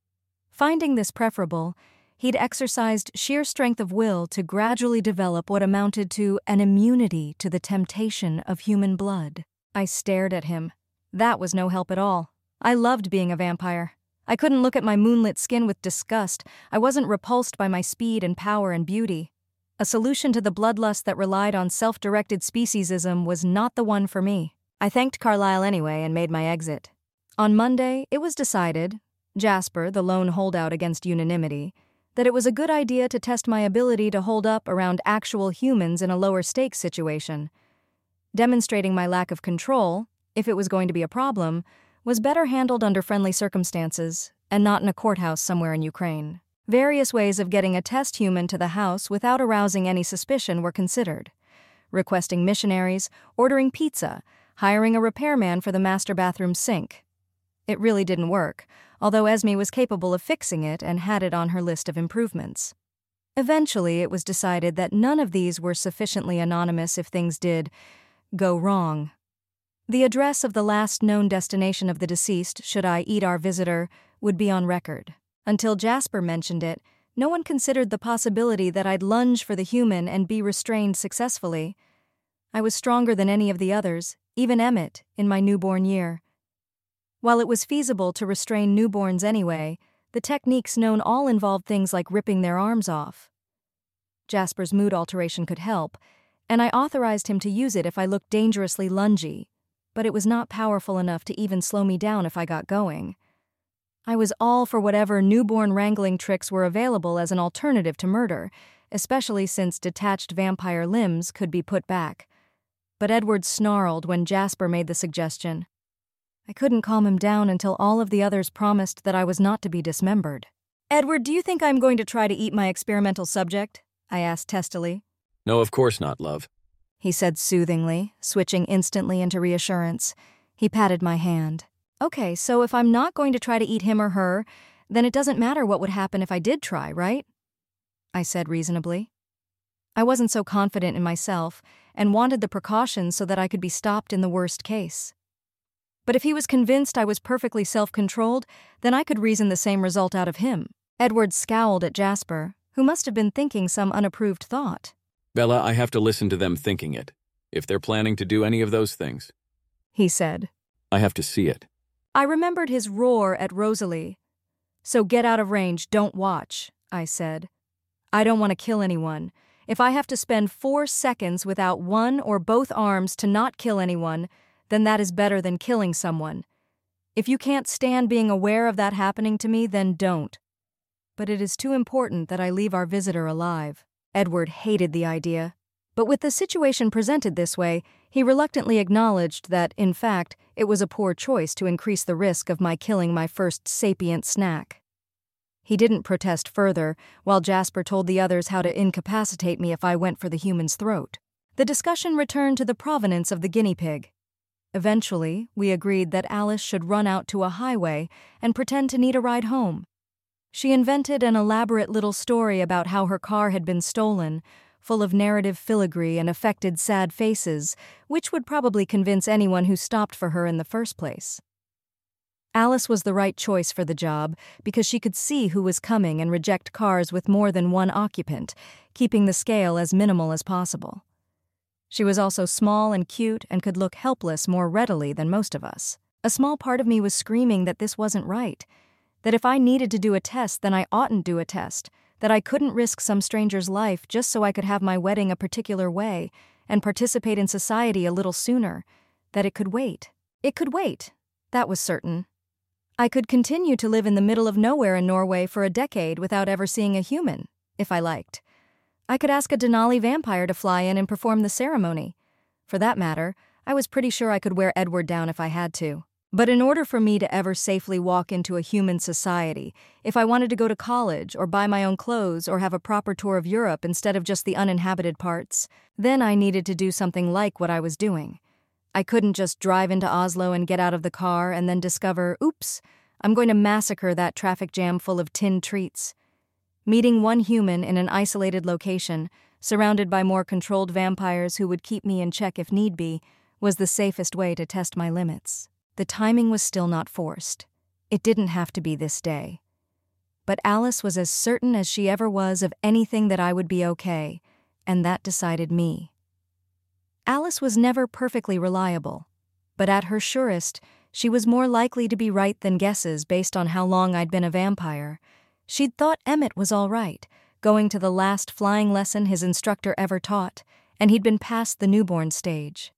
Finding this preferable, he'd exercised sheer strength of will to gradually develop what amounted to an immunity to the temptation of human blood. I stared at him. That was no help at all. I loved being a vampire. I couldn't look at my moonlit skin with disgust. I wasn't repulsed by my speed and power and beauty. A solution to the bloodlust that relied on self-directed speciesism was not the one for me. I thanked Carlyle anyway and made my exit. On Monday, it was decided, Jasper, the lone holdout against unanimity, that it was a good idea to test my ability to hold up around actual humans in a lower-stakes situation. Demonstrating my lack of control, if it was going to be a problem, was better handled under friendly circumstances and not in a courthouse somewhere in Ukraine. Various ways of getting a test human to the house without arousing any suspicion were considered. Requesting missionaries, ordering pizza, hiring a repairman for the master bathroom sink. It really didn't work, although Esme was capable of fixing it and had it on her list of improvements. Eventually, it was decided that none of these were sufficiently anonymous if things did go wrong. The address of the last known destination of the deceased, should I eat our visitor, would be on record. Until Jasper mentioned it, no one considered the possibility that I'd lunge for the human and be restrained successfully. I was stronger than any of the others, even Emmett, in my newborn year. While it was feasible to restrain newborns anyway, the techniques known all involved things like ripping their arms off. Jasper's mood alteration could help, and I authorized him to use it if I looked dangerously lungy, but it was not powerful enough to even slow me down if I got going. I was all for whatever newborn wrangling tricks were available as an alternative to murder, especially since detached vampire limbs could be put back. But Edward snarled when Jasper made the suggestion. I couldn't calm him down until all of the others promised that I was not to be dismembered. "Edward, do you think I'm going to try to eat my experimental subject?" I asked testily. No, of course not, love. He said soothingly, switching instantly into reassurance. He patted my hand. "Okay, so if I'm not going to try to eat him or her, then it doesn't matter what would happen if I did try, right? I said reasonably. I wasn't so confident in myself and wanted the precautions so that I could be stopped in the worst case. But if he was convinced I was perfectly self-controlled, then I could reason the same result out of him. Edward scowled at Jasper, who must have been thinking some unapproved thought. Bella, I have to listen to them thinking it, if they're planning to do any of those things, he said. I have to see it. I remembered his roar at Rosalie. So get out of range, don't watch, I said. I don't want to kill anyone. If I have to spend four seconds without one or both arms to not kill anyone, then that is better than killing someone. If you can't stand being aware of that happening to me, then don't. But it is too important that I leave our visitor alive. Edward hated the idea. But with the situation presented this way, he reluctantly acknowledged that, in fact, it was a poor choice to increase the risk of my killing my first sapient snack. He didn't protest further, while Jasper told the others how to incapacitate me if I went for the human's throat. The discussion returned to the provenance of the guinea pig. Eventually, we agreed that Alice should run out to a highway and pretend to need a ride home. She invented an elaborate little story about how her car had been stolen, full of narrative filigree and affected sad faces, which would probably convince anyone who stopped for her in the first place. Alice was the right choice for the job because she could see who was coming and reject cars with more than one occupant, keeping the scale as minimal as possible. She was also small and cute and could look helpless more readily than most of us. A small part of me was screaming that this wasn't right, that if I needed to do a test, then I oughtn't do a test, that I couldn't risk some stranger's life just so I could have my wedding a particular way and participate in society a little sooner, that it could wait. It could wait, that was certain. I could continue to live in the middle of nowhere in Norway for a decade without ever seeing a human, if I liked. I could ask a Denali vampire to fly in and perform the ceremony. For that matter, I was pretty sure I could wear Edward down if I had to. But in order for me to ever safely walk into a human society, if I wanted to go to college or buy my own clothes or have a proper tour of Europe instead of just the uninhabited parts, then I needed to do something like what I was doing. I couldn't just drive into Oslo and get out of the car and then discover, oops, I'm going to massacre that traffic jam full of tinned treats. Meeting one human in an isolated location, surrounded by more controlled vampires who would keep me in check if need be, was the safest way to test my limits. The timing was still not forced. It didn't have to be this day. But Alice was as certain as she ever was of anything that I would be okay, and that decided me. Alice was never perfectly reliable, but at her surest, she was more likely to be right than guesses based on how long I'd been a vampire. She'd thought Emmett was all right, going to the last flying lesson his instructor ever taught, and he'd been past the newborn stage.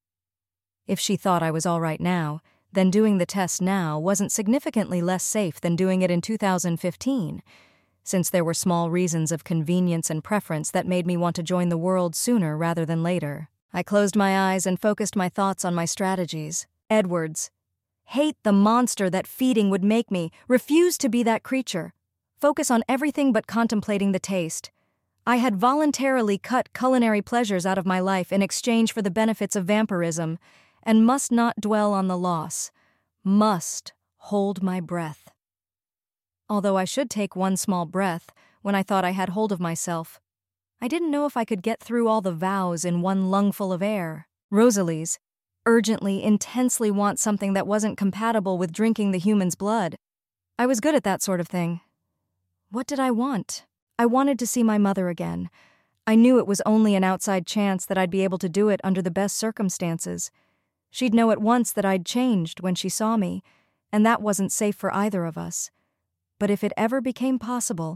If she thought I was all right now, then doing the test now wasn't significantly less safe than doing it in two thousand fifteen, since there were small reasons of convenience and preference that made me want to join the world sooner rather than later. I closed my eyes and focused my thoughts on my strategies. Edwards. Hate the monster that feeding would make me. Refuse to be that creature. Focus on everything but contemplating the taste. I had voluntarily cut culinary pleasures out of my life in exchange for the benefits of vampirism, and must not dwell on the loss. Must hold my breath. Although I should take one small breath when I thought I had hold of myself, I didn't know if I could get through all the vows in one lungful of air. Rosalie's urgently, intensely want something that wasn't compatible with drinking the human's blood. I was good at that sort of thing. What did I want? I wanted to see my mother again. I knew it was only an outside chance that I'd be able to do it under the best circumstances. She'd know at once that I'd changed when she saw me, and that wasn't safe for either of us. But if it ever became possible,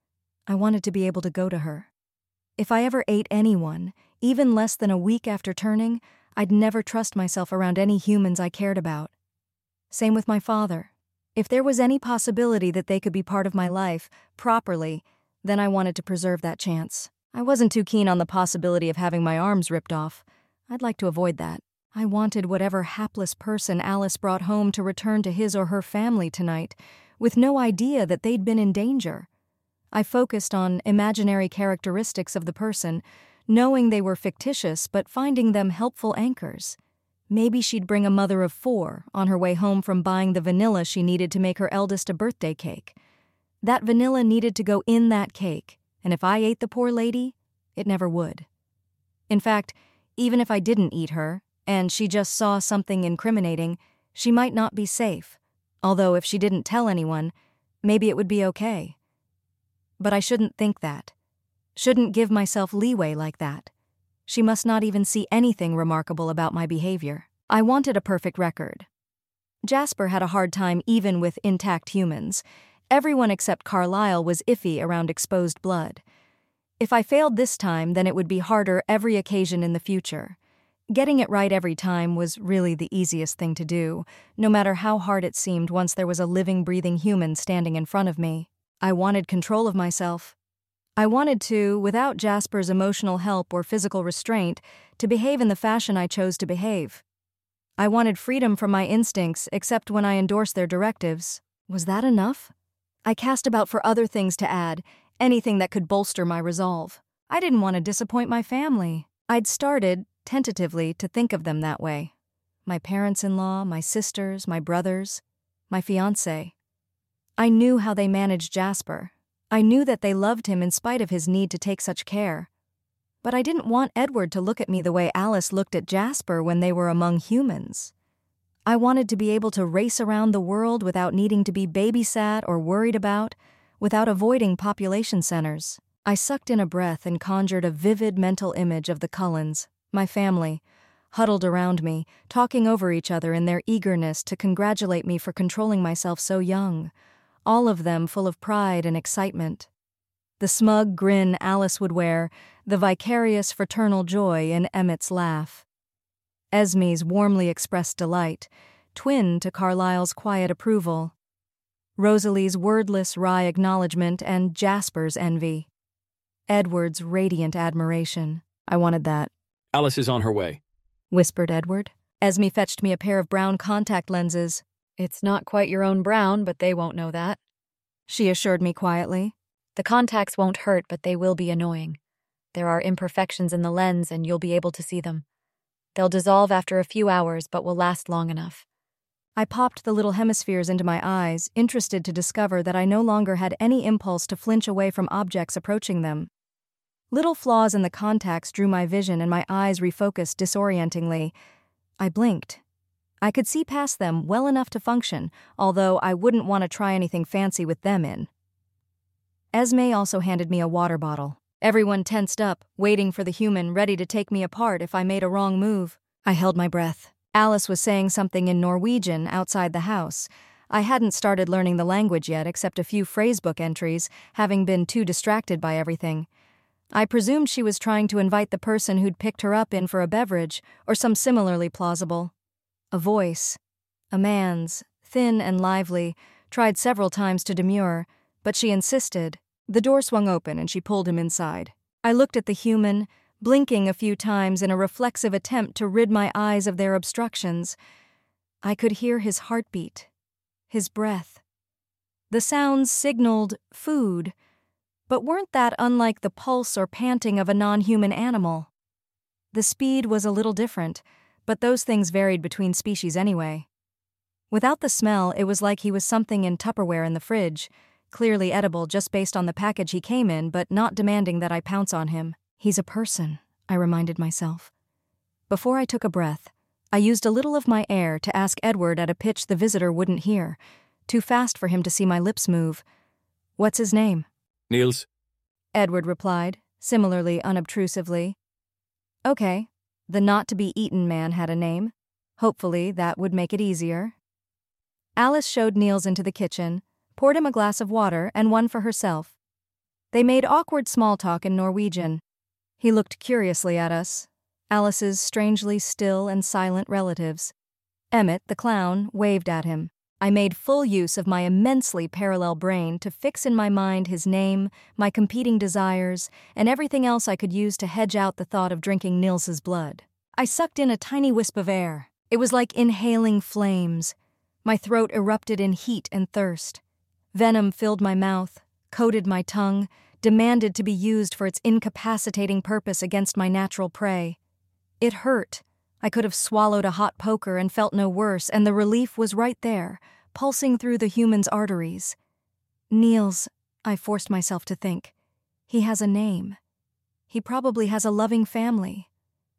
I wanted to be able to go to her. If I ever ate anyone, even less than a week after turning, I'd never trust myself around any humans I cared about. Same with my father. If there was any possibility that they could be part of my life, properly, then I wanted to preserve that chance. I wasn't too keen on the possibility of having my arms ripped off. I'd like to avoid that. I wanted whatever hapless person Alice brought home to return to his or her family tonight, with no idea that they'd been in danger. I focused on imaginary characteristics of the person, knowing they were fictitious but finding them helpful anchors. Maybe she'd bring a mother of four on her way home from buying the vanilla she needed to make her eldest a birthday cake. That vanilla needed to go in that cake, and if I ate the poor lady, it never would. In fact, even if I didn't eat her, and she just saw something incriminating, she might not be safe, although if she didn't tell anyone, maybe it would be okay. But I shouldn't think that. Shouldn't give myself leeway like that. She must not even see anything remarkable about my behavior. I wanted a perfect record. Jasper had a hard time even with intact humans. Everyone except Carlisle was iffy around exposed blood. If I failed this time, then it would be harder every occasion in the future. Getting it right every time was really the easiest thing to do, no matter how hard it seemed once there was a living, breathing human standing in front of me. I wanted control of myself. I wanted to, without Jasper's emotional help or physical restraint, to behave in the fashion I chose to behave. I wanted freedom from my instincts except when I endorsed their directives. Was that enough? I cast about for other things to add, anything that could bolster my resolve. I didn't want to disappoint my family. I'd started, tentatively, to think of them that way. My parents-in-law, my sisters, my brothers, my fiancé. I knew how they managed Jasper. I knew that they loved him in spite of his need to take such care. But I didn't want Edward to look at me the way Alice looked at Jasper when they were among humans. I wanted to be able to race around the world without needing to be babysat or worried about, without avoiding population centers. I sucked in a breath and conjured a vivid mental image of the Cullens, my family, huddled around me, talking over each other in their eagerness to congratulate me for controlling myself so young, all of them full of pride and excitement. The smug grin Alice would wear, the vicarious fraternal joy in Emmett's laugh. Esme's warmly expressed delight, twin to Carlisle's quiet approval. Rosalie's wordless wry acknowledgement and Jasper's envy. Edward's radiant admiration. I wanted that. Alice is on her way, whispered Edward. Esme fetched me a pair of brown contact lenses. It's not quite your own brown, but they won't know that, she assured me quietly. The contacts won't hurt, but they will be annoying. There are imperfections in the lens, and you'll be able to see them. They'll dissolve after a few hours, but will last long enough. I popped the little hemispheres into my eyes, interested to discover that I no longer had any impulse to flinch away from objects approaching them. Little flaws in the contacts drew my vision, and my eyes refocused disorientingly. I blinked. I could see past them well enough to function, although I wouldn't want to try anything fancy with them in. Esme also handed me a water bottle. Everyone tensed up, waiting for the human ready to take me apart if I made a wrong move. I held my breath. Alice was saying something in Norwegian outside the house. I hadn't started learning the language yet except a few phrasebook entries, having been too distracted by everything. I presumed she was trying to invite the person who'd picked her up in for a beverage, or some similarly plausible. A voice, a man's, thin and lively, tried several times to demur, but she insisted. The door swung open and she pulled him inside. I looked at the human, blinking a few times in a reflexive attempt to rid my eyes of their obstructions. I could hear his heartbeat, his breath. The sounds signaled food, but weren't that unlike the pulse or panting of a non-human animal? The speed was a little different, but those things varied between species anyway. Without the smell, it was like he was something in Tupperware in the fridge, clearly edible just based on the package he came in, but not demanding that I pounce on him. He's a person, I reminded myself. Before I took a breath, I used a little of my air to ask Edward at a pitch the visitor wouldn't hear, too fast for him to see my lips move. What's his name? Niels. Edward replied, similarly unobtrusively. Okay, the not-to-be-eaten man had a name. Hopefully that would make it easier. Alice showed Niels into the kitchen, poured him a glass of water and one for herself. They made awkward small talk in Norwegian. He looked curiously at us, Alice's strangely still and silent relatives. Emmett, the clown, waved at him. I made full use of my immensely parallel brain to fix in my mind his name, my competing desires, and everything else I could use to hedge out the thought of drinking Niels's blood. I sucked in a tiny wisp of air. It was like inhaling flames. My throat erupted in heat and thirst. Venom filled my mouth, coated my tongue, demanded to be used for its incapacitating purpose against my natural prey. It hurt. I could have swallowed a hot poker and felt no worse, and the relief was right there, pulsing through the human's arteries. Niels, I forced myself to think. He has a name. He probably has a loving family.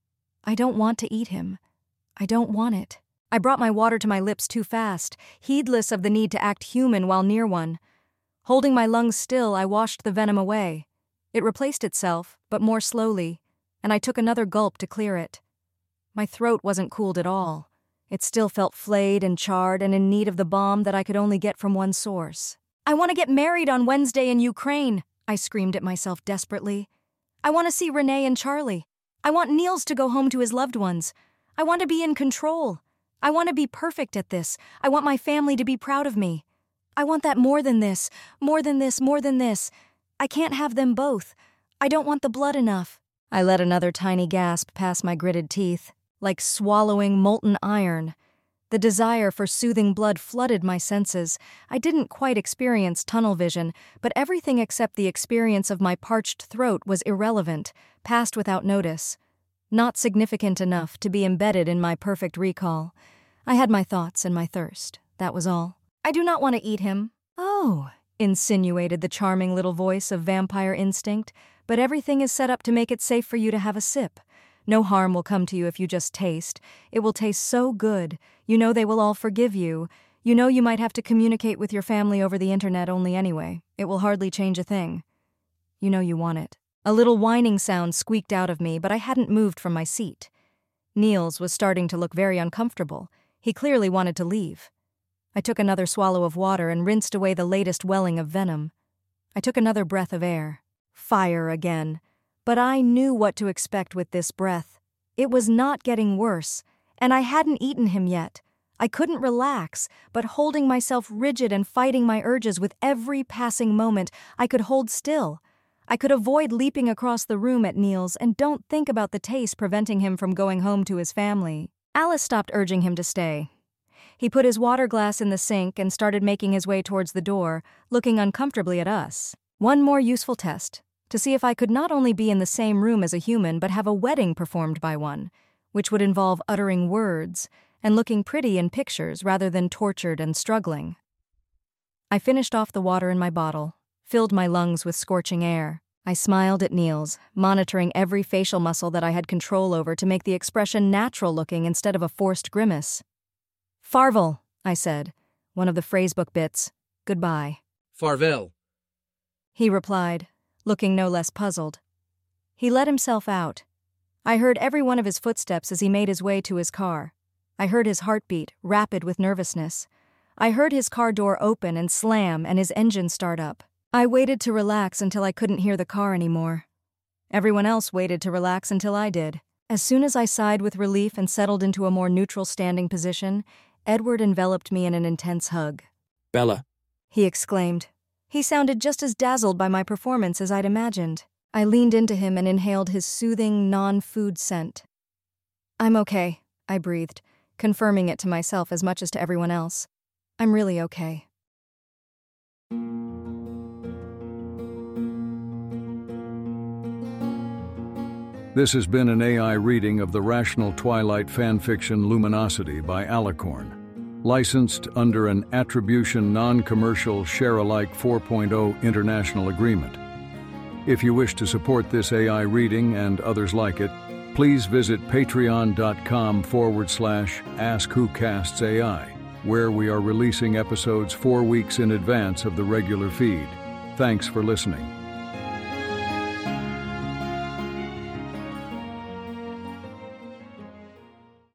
I don't want to eat him. I don't want it. I brought my water to my lips too fast, heedless of the need to act human while near one. Holding my lungs still, I washed the venom away. It replaced itself, but more slowly, and I took another gulp to clear it. My throat wasn't cooled at all. It still felt flayed and charred and in need of the balm that I could only get from one source. I want to get married on Wednesday in Ukraine, I screamed at myself desperately. I want to see Renee and Charlie. I want Niels to go home to his loved ones. I want to be in control. I want to be perfect at this. I want my family to be proud of me. I want that more than this, more than this, more than this. I can't have them both. I don't want the blood enough. I let another tiny gasp pass my gritted teeth, like swallowing molten iron. The desire for soothing blood flooded my senses. I didn't quite experience tunnel vision, but everything except the experience of my parched throat was irrelevant, passed without notice. Not significant enough to be embedded in my perfect recall. I had my thoughts and my thirst. That was all. I do not want to eat him. Oh, insinuated the charming little voice of vampire instinct, but everything is set up to make it safe for you to have a sip. No harm will come to you if you just taste. It will taste so good. You know they will all forgive you. You know you might have to communicate with your family over the internet only anyway. It will hardly change a thing. You know you want it. A little whining sound squeaked out of me, but I hadn't moved from my seat. Niels was starting to look very uncomfortable. He clearly wanted to leave. I took another swallow of water and rinsed away the latest welling of venom. I took another breath of air. Fire again. But I knew what to expect with this breath. It was not getting worse, and I hadn't eaten him yet. I couldn't relax, but holding myself rigid and fighting my urges with every passing moment, I could hold still. I could avoid leaping across the room at Niels and don't think about the taste preventing him from going home to his family. Alice stopped urging him to stay. He put his water glass in the sink and started making his way towards the door, looking uncomfortably at us. One more useful test, to see if I could not only be in the same room as a human but have a wedding performed by one, which would involve uttering words and looking pretty in pictures rather than tortured and struggling. I finished off the water in my bottle, filled my lungs with scorching air. I smiled at Niels, monitoring every facial muscle that I had control over to make the expression natural-looking instead of a forced grimace. Farvel, I said, one of the phrasebook bits. Goodbye. Farvel, he replied, looking no less puzzled. He let himself out. I heard every one of his footsteps as he made his way to his car. I heard his heartbeat, rapid with nervousness. I heard his car door open and slam and his engine start up. I waited to relax until I couldn't hear the car anymore. Everyone else waited to relax until I did. As soon as I sighed with relief and settled into a more neutral standing position, Edward enveloped me in an intense hug. Bella, he exclaimed. He sounded just as dazzled by my performance as I'd imagined. I leaned into him and inhaled his soothing, non-food scent. I'm okay, I breathed, confirming it to myself as much as to everyone else. I'm really okay. This has been an A I reading of the Rational Twilight fanfiction Luminosity by Alicorn, licensed under an Attribution Non-Commercial Share-alike four point oh international agreement. If you wish to support this A I reading and others like it, please visit patreon.com forward slash AskWhoCastsAI, where we are releasing episodes four weeks in advance of the regular feed. Thanks for listening.